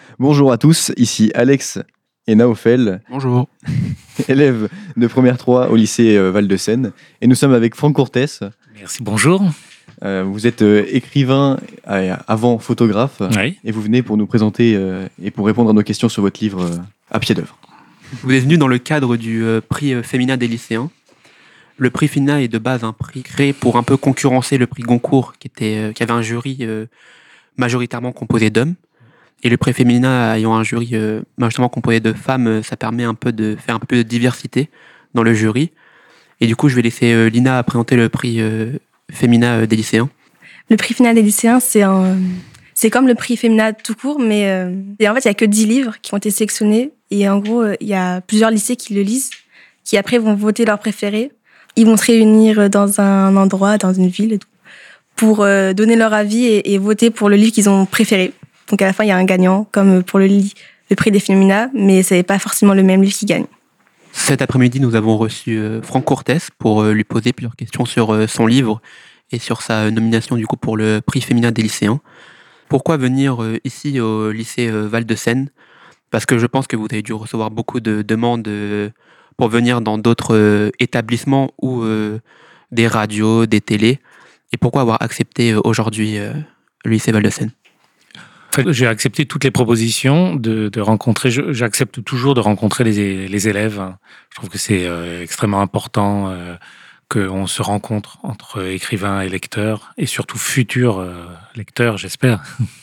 Bonjour à tous, ici Alex et Naofel, Bonjour. élèves de première 3 au lycée Val-de-Seine. Et nous sommes avec Franck Cortès. Merci, bonjour. Vous êtes écrivain avant photographe. Oui. Et vous venez pour nous présenter et pour répondre à nos questions sur votre livre à pied d'œuvre. Vous êtes venu dans le cadre du prix Féminin des lycéens. Le prix Féminin est de base un prix créé pour un peu concurrencer le prix Goncourt qui avait un jury majoritairement composé d'hommes. Et le prix Féminin ayant un jury majoritairement composé de femmes, ça permet un peu de faire un peu de diversité dans le jury. Et du coup, je vais laisser Lina présenter le prix Féminin des lycéens. Le prix Féminin des lycéens, c'est comme le prix Féminin tout court, mais en fait, il n'y a que 10 livres qui ont été sélectionnés. Et en gros, il y a plusieurs lycées qui le lisent, qui après vont voter leur préféré. Ils vont se réunir dans un endroit, dans une ville, pour donner leur avis et voter pour le livre qu'ils ont préféré. Donc à la fin, il y a un gagnant, comme pour le prix des Fémina, mais ce n'est pas forcément le même livre qui gagne. Cet après-midi, nous avons reçu Franck Cortès pour lui poser plusieurs questions sur son livre et sur sa nomination du coup pour le prix Féminin des lycéens. Pourquoi venir ici au lycée Val-de-Seine ? Parce que je pense que vous avez dû recevoir beaucoup de demandes pour venir dans d'autres établissements ou des radios, des télés. Et pourquoi avoir accepté aujourd'hui le lycée Val-de-Seine ? En fait, j'ai accepté toutes les propositions de rencontrer. J'accepte toujours de rencontrer les élèves. Je trouve que c'est extrêmement important qu'on se rencontre entre écrivains et lecteurs, et surtout futurs lecteurs, j'espère.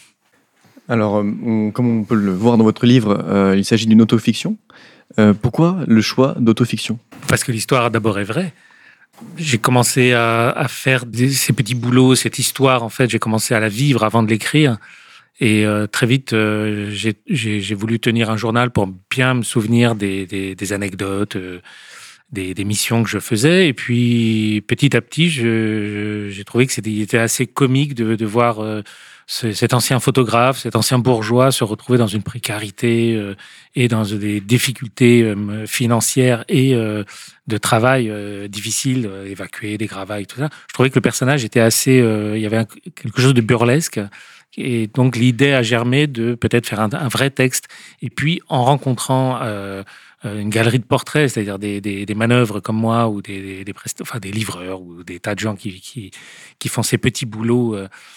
Alors, comme on peut le voir dans votre livre, il s'agit d'une autofiction. Pourquoi le choix d'autofiction ? Parce que l'histoire d'abord est vraie. J'ai commencé à faire ces petits boulots, cette histoire, en fait, j'ai commencé à la vivre avant de l'écrire. Et très vite, j'ai voulu tenir un journal pour bien me souvenir des anecdotes, des missions que je faisais. Et puis, petit à petit, j'ai trouvé que c'était assez comique de voir cet ancien photographe, cet ancien bourgeois se retrouver dans une précarité et dans des difficultés financières et de travail difficiles, évacuer des gravailles, tout ça. Je trouvais que le personnage était assez... il y avait quelque chose de burlesque. Et donc, l'idée a germé de peut-être faire un vrai texte. Et puis, en rencontrant une galerie de portraits, c'est-à-dire des manœuvres comme moi, ou des livreurs, ou des tas de gens qui font ces petits boulots,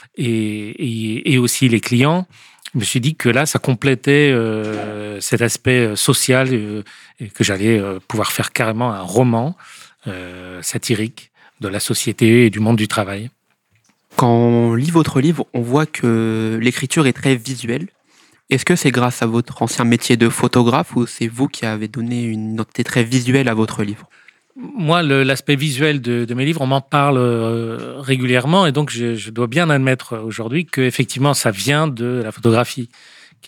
et aussi les clients, je me suis dit que là, ça complétait cet aspect social, et que j'allais pouvoir faire carrément un roman satirique de la société et du monde du travail. Quand on lit votre livre, on voit que l'écriture est très visuelle. Est-ce que c'est grâce à votre ancien métier de photographe ou c'est vous qui avez donné une identité très visuelle à votre livre ? Moi, l'aspect visuel de mes livres, on m'en parle régulièrement, et donc je dois bien admettre aujourd'hui qu'effectivement, ça vient de la photographie, qui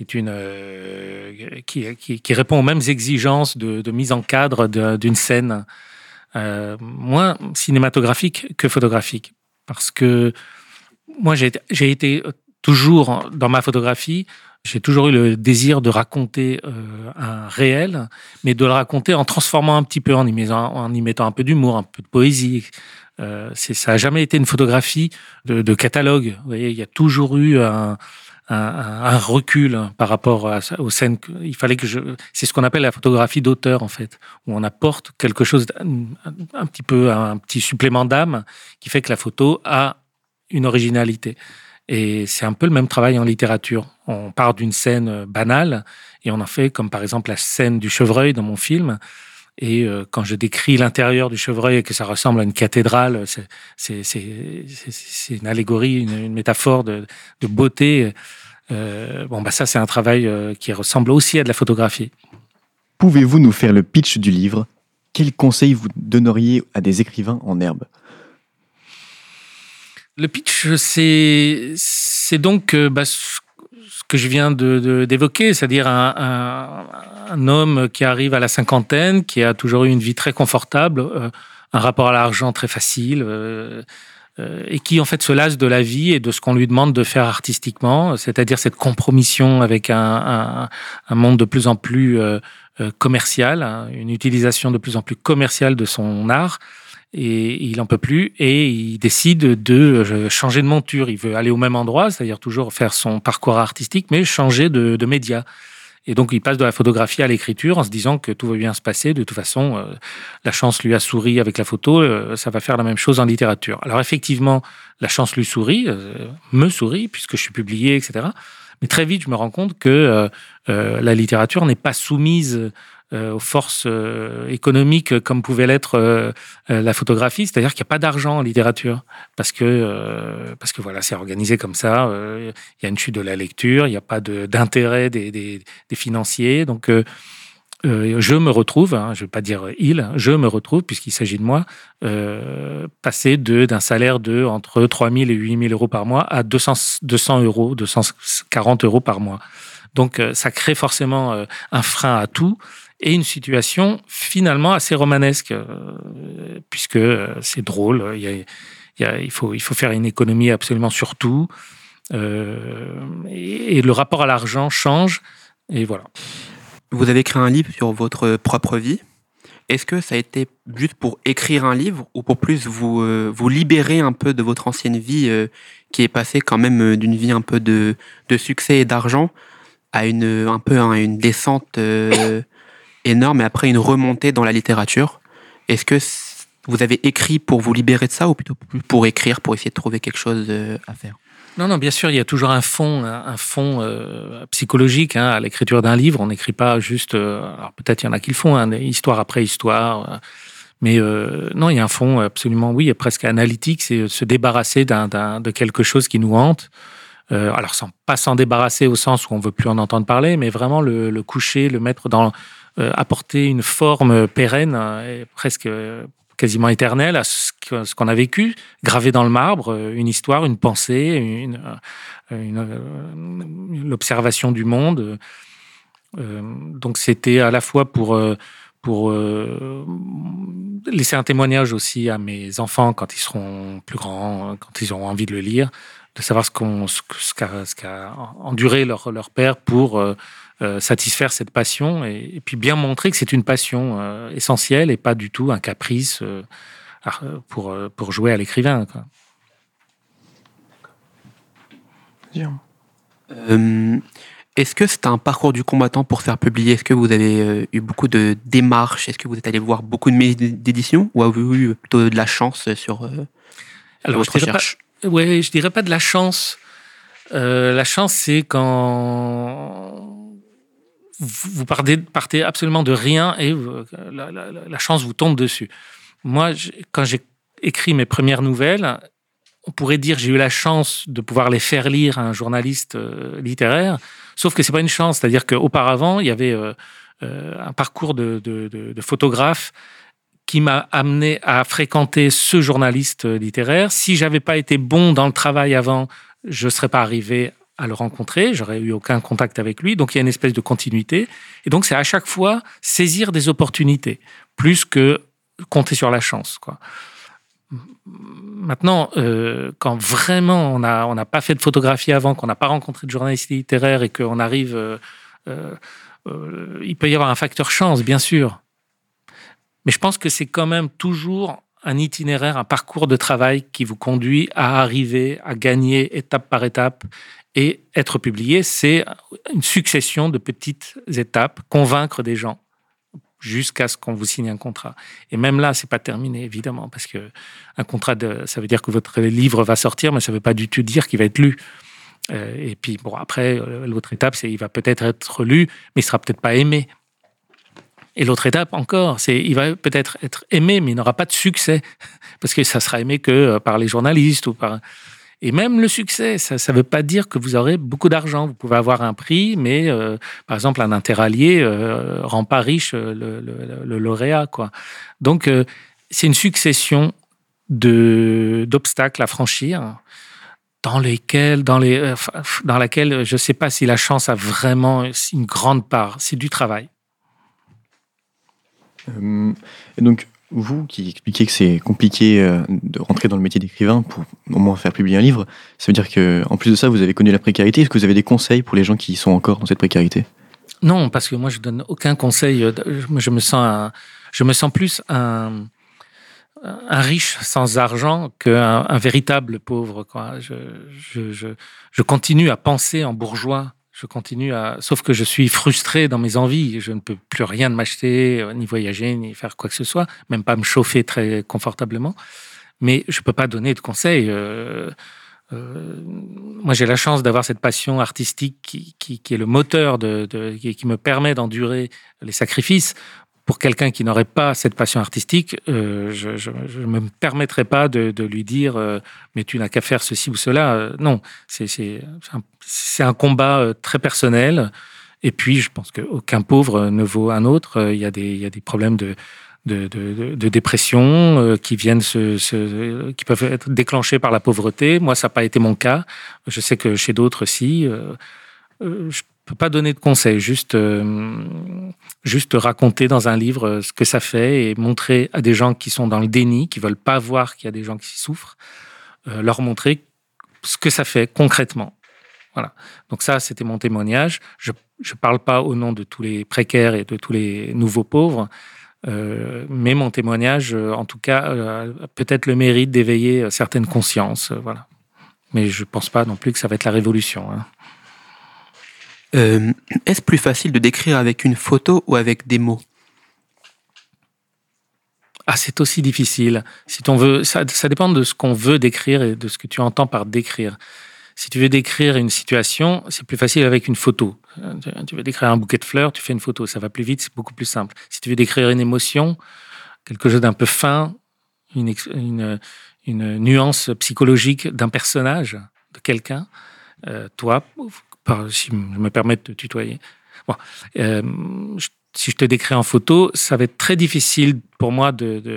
est qui répond aux mêmes exigences de mise en cadre d'une scène, moins cinématographique que photographique. Parce que moi, j'ai été toujours dans ma photographie, j'ai toujours eu le désir de raconter un réel, mais de le raconter en transformant un petit peu, en y mettant un peu d'humour, un peu de poésie. Ça n'a jamais été une photographie de catalogue. Vous voyez, il y a toujours eu un recul par rapport aux scènes. Il fallait c'est ce qu'on appelle la photographie d'auteur, en fait, où on apporte quelque chose, un petit supplément d'âme qui fait que la photo a une originalité. Et c'est un peu le même travail en littérature. On part d'une scène banale et on en fait, comme par exemple la scène du chevreuil dans mon film. Et quand je décris l'intérieur du chevreuil et que ça ressemble à une cathédrale, c'est une allégorie, une métaphore de beauté. Ça, c'est un travail qui ressemble aussi à de la photographie. Pouvez-vous nous faire le pitch du livre ? Quels conseils vous donneriez à des écrivains en herbe ? Le pitch, c'est donc ce que je viens d'évoquer, c'est-à-dire un homme qui arrive à la cinquantaine, qui a toujours eu une vie très confortable, un rapport à l'argent très facile, et qui en fait se lasse de la vie et de ce qu'on lui demande de faire artistiquement, c'est-à-dire cette compromission avec un monde de plus en plus commercial, une utilisation de plus en plus commerciale de son art. et il en peut plus et il décide de changer de monture. Il veut aller au même endroit, c'est-à-dire toujours faire son parcours artistique, mais changer de média. Et donc, il passe de la photographie à l'écriture en se disant que tout va bien se passer. De toute façon, la chance lui a souri avec la photo, ça va faire la même chose en littérature. Alors, effectivement, la chance lui sourit, me sourit, puisque je suis publié, etc. Mais très vite, je me rends compte que la littérature n'est pas soumise aux forces économiques comme pouvait l'être la photographie, c'est-à-dire qu'il n'y a pas d'argent en littérature parce que voilà, c'est organisé comme ça. Il y a une chute de la lecture, il n'y a pas d'intérêt des financiers, donc je me retrouve, je ne vais pas dire je me retrouve puisqu'il s'agit de moi, passer d'un salaire de entre 3 000 et 8 000 euros par mois à 200 euros, 240 euros par mois. Donc ça crée forcément un frein à tout. Et une situation finalement assez romanesque, puisque c'est drôle, il faut faire une économie absolument sur tout, et le rapport à l'argent change, et voilà. Vous avez écrit un livre sur votre propre vie. Est-ce que ça a été juste pour écrire un livre ou pour plus vous libérer un peu de votre ancienne vie qui est passée quand même d'une vie un peu de succès et d'argent à un peu une descente énorme et après une remontée dans la littérature? Est-ce que vous avez écrit pour vous libérer de ça ou plutôt pour écrire, pour essayer de trouver quelque chose à faire? Non, bien sûr, il y a toujours un fond psychologique à l'écriture d'un livre. On n'écrit pas juste... alors peut-être il y en a qui le font, histoire après histoire. Mais non, il y a un fond absolument, oui, presque analytique. C'est se débarrasser de quelque chose qui nous hante. Alors pas s'en débarrasser au sens où on ne veut plus en entendre parler, mais vraiment le coucher, le mettre dans... apporter une forme pérenne, presque quasiment éternelle à ce qu'on a vécu, gravé dans le marbre, une histoire, une pensée, l'observation du monde. Donc c'était à la fois pour laisser un témoignage aussi à mes enfants quand ils seront plus grands, quand ils auront envie de le lire, de savoir ce qu'a enduré leur père pour satisfaire cette passion et puis bien montrer que c'est une passion essentielle et pas du tout un caprice pour jouer à l'écrivain, quoi. Est-ce que c'est un parcours du combattant pour se faire publier? Est-ce que vous avez eu beaucoup de démarches? Est-ce que vous êtes allé voir beaucoup de maisons d'édition ou avez-vous eu plutôt de la chance sur votre recherche? Oui, je dirais pas de la chance. La chance, c'est quand vous partez absolument de rien et la chance vous tombe dessus. Moi, quand j'ai écrit mes premières nouvelles, on pourrait dire que j'ai eu la chance de pouvoir les faire lire à un journaliste littéraire, sauf que c'est pas une chance. C'est-à-dire qu'auparavant, il y avait un parcours de photographe qui m'a amené à fréquenter ce journaliste littéraire. Si j'avais pas été bon dans le travail avant, je serais pas arrivé à le rencontrer, j'aurais eu aucun contact avec lui. Donc il y a une espèce de continuité. Et donc c'est à chaque fois saisir des opportunités, plus que compter sur la chance, quoi. Maintenant, quand vraiment on n'a pas fait de photographie avant, qu'on n'a pas rencontré de journaliste littéraire et qu'on arrive, il peut y avoir un facteur chance, bien sûr. Mais je pense que c'est quand même toujours un itinéraire, un parcours de travail qui vous conduit à arriver à gagner étape par étape et être publié. C'est une succession de petites étapes, convaincre des gens jusqu'à ce qu'on vous signe un contrat. Et même là, c'est pas terminé, évidemment, parce que un contrat, ça veut dire que votre livre va sortir, mais ça veut pas du tout dire qu'il va être lu. Et puis, bon, après, l'autre étape, c'est il va peut-être être lu, mais il sera peut-être pas aimé. Et l'autre étape encore, c'est il va peut-être être aimé, mais il n'aura pas de succès, parce que ça sera aimé que par les journalistes ou par... Et même le succès, ça ne veut pas dire que vous aurez beaucoup d'argent. Vous pouvez avoir un prix, mais par exemple, un interallié rend pas riche le lauréat, quoi. Donc, c'est une succession d'obstacles à franchir dans laquelle je ne sais pas si la chance a vraiment une grande part. C'est du travail. Et donc, vous qui expliquez que c'est compliqué de rentrer dans le métier d'écrivain pour au moins faire publier un livre, ça veut dire qu'en plus de ça, vous avez connu la précarité. Est-ce que vous avez des conseils pour les gens qui sont encore dans cette précarité? Non, parce que moi, je ne donne aucun conseil. Je me sens plus un un riche sans argent qu'un véritable pauvre, quoi. Je continue à penser en bourgeois. Sauf que je suis frustré dans mes envies. Je ne peux plus rien de m'acheter, ni voyager, ni faire quoi que ce soit, même pas me chauffer très confortablement. Mais je peux pas donner de conseils. Moi, j'ai la chance d'avoir cette passion artistique qui est le moteur qui me permet d'endurer les sacrifices. Pour quelqu'un qui n'aurait pas cette passion artistique, je ne me permettrais pas de lui dire mais tu n'as qu'à faire ceci ou cela. Non, c'est un combat très personnel. Et puis, je pense qu'aucun pauvre ne vaut un autre. Il y a des problèmes de dépression qui peuvent être déclenchés par la pauvreté. Moi, ça n'a pas été mon cas. Je sais que chez d'autres, si. Je peux pas donner de conseils, juste raconter dans un livre ce que ça fait et montrer à des gens qui sont dans le déni, qui veulent pas voir qu'il y a des gens qui souffrent, leur montrer ce que ça fait concrètement. Voilà. Donc ça, c'était mon témoignage. Je parle pas au nom de tous les précaires et de tous les nouveaux pauvres, mais mon témoignage, en tout cas, a peut-être le mérite d'éveiller certaines consciences. Voilà. Mais je pense pas non plus que ça va être la révolution. Hein. Est-ce plus facile de décrire avec une photo ou avec des mots ? C'est aussi difficile. Si on veut, ça dépend de ce qu'on veut décrire et de ce que tu entends par décrire. Si tu veux décrire une situation, c'est plus facile avec une photo. Tu veux décrire un bouquet de fleurs, tu fais une photo, ça va plus vite, c'est beaucoup plus simple. Si tu veux décrire une émotion, quelque chose d'un peu fin, une nuance psychologique d'un personnage, de quelqu'un, toi, si je me permets de te tutoyer. Bon, si je te décris en photo, ça va être très difficile pour moi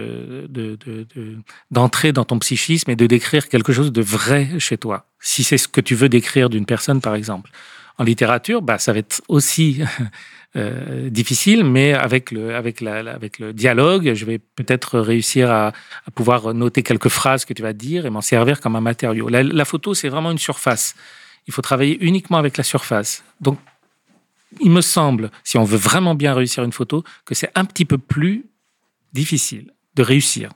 d'entrer dans ton psychisme et de décrire quelque chose de vrai chez toi. Si c'est ce que tu veux décrire d'une personne, par exemple. En littérature, ça va être aussi difficile, mais avec le dialogue, je vais peut-être réussir à pouvoir noter quelques phrases que tu vas dire et m'en servir comme un matériau. La photo, c'est vraiment une surface. Il faut travailler uniquement avec la surface. Donc, il me semble, si on veut vraiment bien réussir une photo, que c'est un petit peu plus difficile de réussir.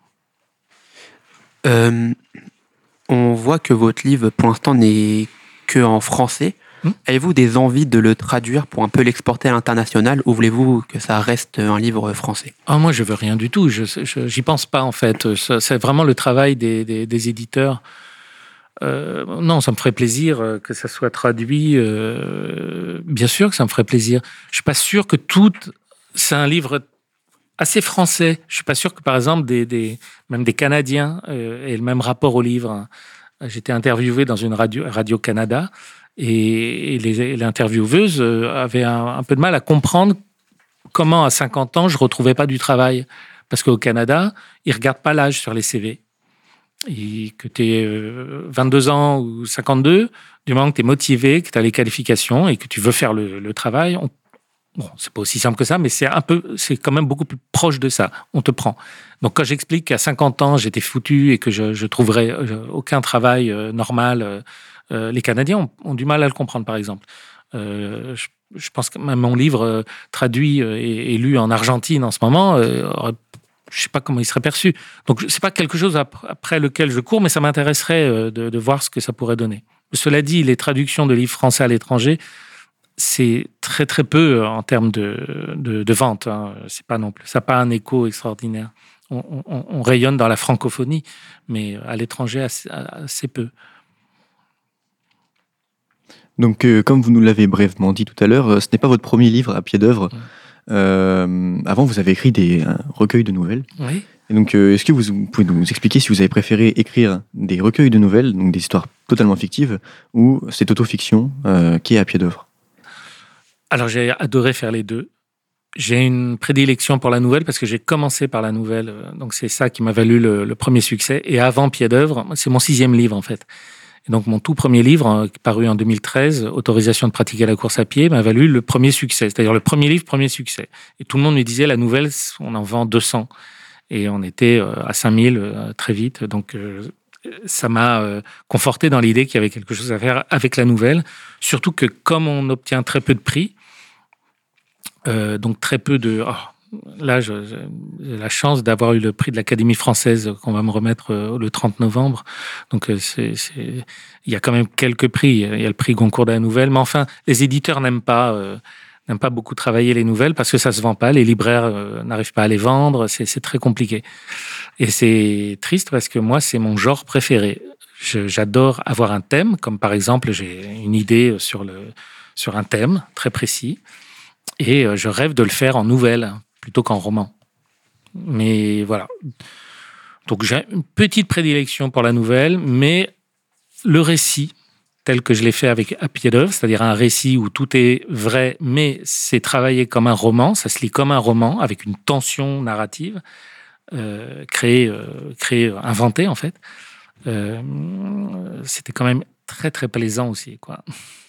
On voit que votre livre, pour l'instant, n'est qu'en français. Avez-vous des envies de le traduire pour un peu l'exporter à l'international ou voulez-vous que ça reste un livre français ? Moi, je veux rien du tout. J'y pense pas, en fait. C'est vraiment le travail des éditeurs. Non, ça me ferait plaisir que ça soit traduit. Bien sûr que ça me ferait plaisir. Je suis pas sûr que c'est un livre assez français. Je suis pas sûr que, par exemple, même des Canadiens aient le même rapport au livre. J'étais interviewé dans une Radio-Canada et l'intervieweuse avait un peu de mal à comprendre comment, à 50 ans, je retrouvais pas du travail. Parce qu'au Canada, ils regardent pas l'âge sur les CV. Et que tu aies 22 ans ou 52, du moment que tu es motivé, que tu as les qualifications et que tu veux faire le travail, c'est pas aussi simple que ça, mais c'est quand même beaucoup plus proche de ça. On te prend. Donc quand j'explique qu'à 50 ans, j'étais foutu et que je trouverais aucun travail normal, les Canadiens ont du mal à le comprendre, par exemple. Je pense que même mon livre traduit et lu en Argentine en ce moment je ne sais pas comment il serait perçu. Donc, ce n'est pas quelque chose après lequel je cours, mais ça m'intéresserait de voir ce que ça pourrait donner. Cela dit, les traductions de livres français à l'étranger, c'est très, très peu en termes de vente. Hein. C'est pas non plus, ça n'a pas un écho extraordinaire. On rayonne dans la francophonie, mais à l'étranger, assez peu. Donc, comme vous nous l'avez brièvement dit tout à l'heure, ce n'est pas votre premier livre à pied d'œuvre. Avant, vous avez écrit un recueil de nouvelles. Oui. Et donc, est-ce que vous pouvez nous expliquer si vous avez préféré écrire des recueils de nouvelles, donc des histoires totalement fictives, ou cette autofiction qui est à pied d'œuvre ? Alors, j'ai adoré faire les deux. J'ai une prédilection pour la nouvelle parce que j'ai commencé par la nouvelle. Donc, c'est ça qui m'a valu le premier succès. Et avant pied d'œuvre, c'est mon 6e livre, en fait. Et donc, mon tout premier livre, paru en 2013, Autorisation de pratiquer la course à pied, m'a valu le premier succès. C'est-à-dire le premier livre, premier succès. Et tout le monde me disait, la nouvelle, on en vend 200. Et on était à 5000 très vite. Donc, ça m'a conforté dans l'idée qu'il y avait quelque chose à faire avec la nouvelle. Surtout que comme on obtient très peu de prix, donc très peu Là, j'ai la chance d'avoir eu le prix de l'Académie française qu'on va me remettre le 30 novembre. Donc, il y a quand même quelques prix. Il y a le prix Goncourt de la Nouvelle. Mais enfin, les éditeurs n'aiment pas beaucoup travailler les nouvelles parce que ça se vend pas. Les libraires n'arrivent pas à les vendre. C'est très compliqué. Et c'est triste parce que moi, c'est mon genre préféré. J'adore avoir un thème, comme par exemple, j'ai une idée sur un thème très précis. Et je rêve de le faire en nouvelle plutôt qu'en roman. Mais voilà. Donc j'ai une petite prédilection pour la nouvelle, mais le récit, tel que je l'ai fait avec À pied d'œuvre, c'est-à-dire un récit où tout est vrai, mais c'est travaillé comme un roman, ça se lit comme un roman, avec une tension narrative, inventée en fait. C'était quand même très très plaisant aussi, quoi.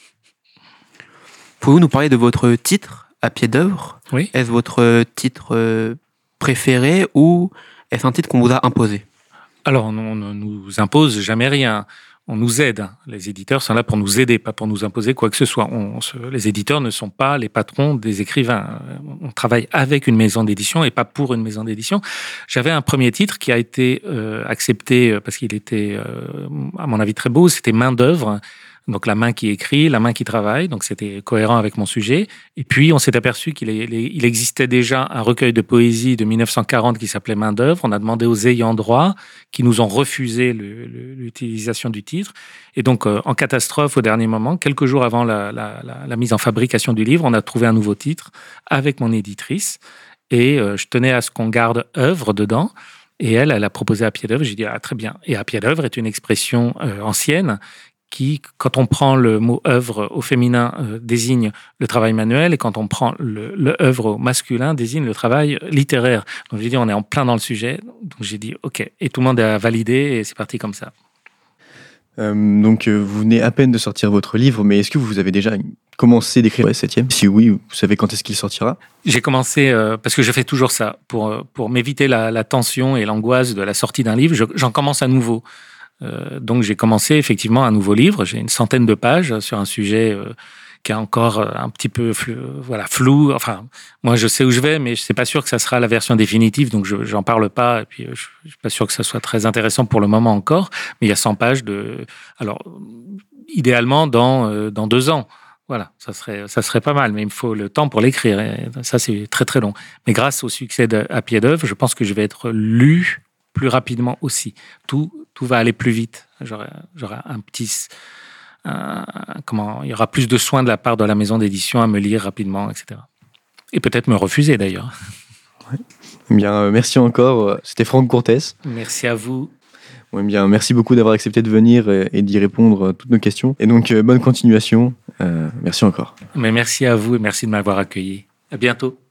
Pouvez-vous nous parler de votre titre, À pied d'œuvre? Oui. Est-ce votre titre préféré ou est-ce un titre qu'on vous a imposé? Alors, on ne nous impose jamais rien. On nous aide. Les éditeurs sont là pour nous aider, pas pour nous imposer quoi que ce soit. Les éditeurs ne sont pas les patrons des écrivains. On travaille avec une maison d'édition et pas pour une maison d'édition. J'avais un premier titre qui a été accepté parce qu'il était, à mon avis, très beau. C'était Main d'œuvre. Donc la main qui écrit, la main qui travaille, donc c'était cohérent avec mon sujet. Et puis on s'est aperçu qu'il existait déjà un recueil de poésie de 1940 qui s'appelait Main d'œuvre. On a demandé aux ayants droit qui nous ont refusé l'utilisation du titre. Et donc en catastrophe au dernier moment, quelques jours avant la mise en fabrication du livre, on a trouvé un nouveau titre avec mon éditrice. Et je tenais à ce qu'on garde œuvre dedans. Et elle a proposé À pied d'œuvre. J'ai dit très bien. Et À pied d'œuvre est une expression ancienne qui, quand on prend le mot œuvre au féminin, désigne le travail manuel, et quand on prend le œuvre au masculin, désigne le travail littéraire. Donc j'ai dit, on est en plein dans le sujet. Donc j'ai dit, OK. Et tout le monde a validé, et c'est parti comme ça. Donc vous venez à peine de sortir votre livre, mais est-ce que vous avez déjà commencé d'écrire le 7e? Si oui, vous savez quand est-ce qu'il sortira? J'ai commencé, parce que je fais toujours ça, pour m'éviter la tension et l'angoisse de la sortie d'un livre, j'en commence à nouveau. Donc j'ai commencé effectivement un nouveau livre. J'ai une centaine de pages sur un sujet qui est encore un petit peu flou. Enfin, moi je sais où je vais, mais je ne suis pas sûr que ça sera la version définitive, donc je n'en parle pas. Et puis je ne suis pas sûr que ça soit très intéressant pour le moment encore. Mais il y a 100 pages alors idéalement dans 2 ans. Voilà, ça serait pas mal, mais il me faut le temps pour l'écrire. Et ça, c'est très très long. Mais grâce au succès d'À pied d'œuvre, je pense que je vais être lu plus rapidement aussi. Tout va aller plus vite. J'aurai il y aura plus de soins de la part de la maison d'édition à me lire rapidement, etc. Et peut-être me refuser d'ailleurs. Ouais. Eh bien, merci encore. C'était Franck Courtès. Merci à vous. Ouais, bien, merci beaucoup d'avoir accepté de venir et d'y répondre à toutes nos questions. Et donc, bonne continuation. Merci encore. Mais merci à vous et merci de m'avoir accueilli. À bientôt.